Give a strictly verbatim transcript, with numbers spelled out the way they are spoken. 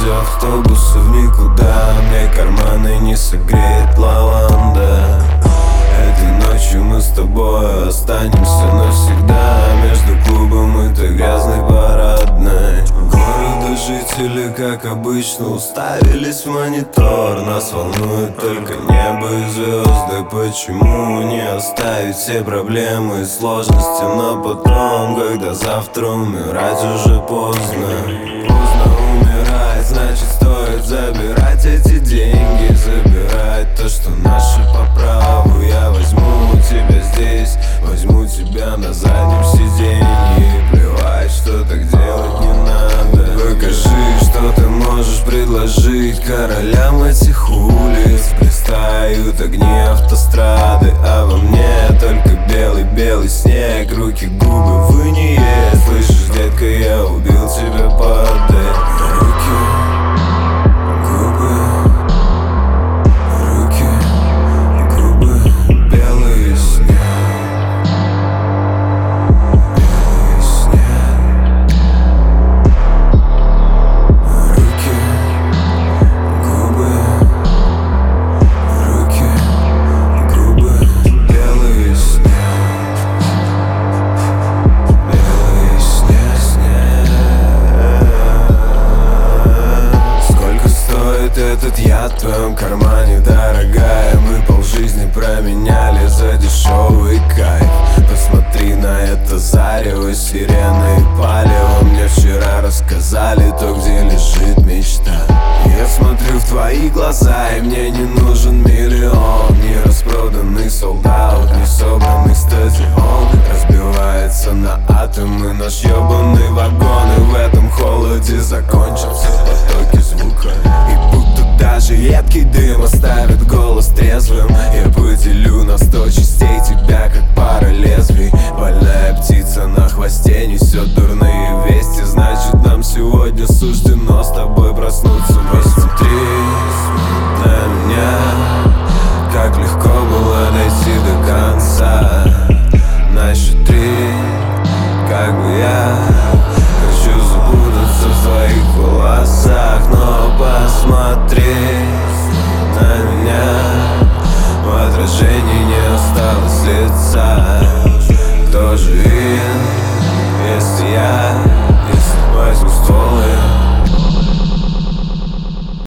ради автобуса в никуда. Мне карманы не согреет лаванда. Этой ночью мы с тобой останемся навсегда. Между клубом и той грязной парадной. Города жители, как обычно, уставились в монитор. Нас волнует только небо и звезды. Почему не оставить все проблемы и сложности на потом, когда завтра умирать уже поздно? Поздно умирать, значит стоит забирать эти деньги. Забирать то, что наше по праву. Я возьму тебя здесь, возьму тебя на заднем сиденье. И плевать, что так делать не надо. Покажи, что ты можешь предложить королям этих улиц. Блистают огни автострады, а во мне только белый-белый снег. Руки, губы, вы не есть. Слышишь, детка, я убил тебя под руки, губы, руки, губы, белый снег, белый снег. Руки, губы, руки, губы, белый снег, белый снег, снег. Сколько стоит этот яд в твоем кармане, дорогая? Мы полжизни променяли за дешевый кайф. Посмотри на это зарево, сирены и палево. Мне вчера рассказали то, где лежит мечта. Я смотрю в твои глаза, и мне не нужен миллион. Не распроданный солдат, не собранный стадион. Разбивается на атомы наш ебаный вагон. И в этом холоде закончатся потоки звука. И будто даже едкий дым оставит голос трезвым. Я поделю на сто частей тебя, как пара лезвий. Больная птица на хвосте несет дурные вести. Значит, нам сегодня суждено с тобой проснуться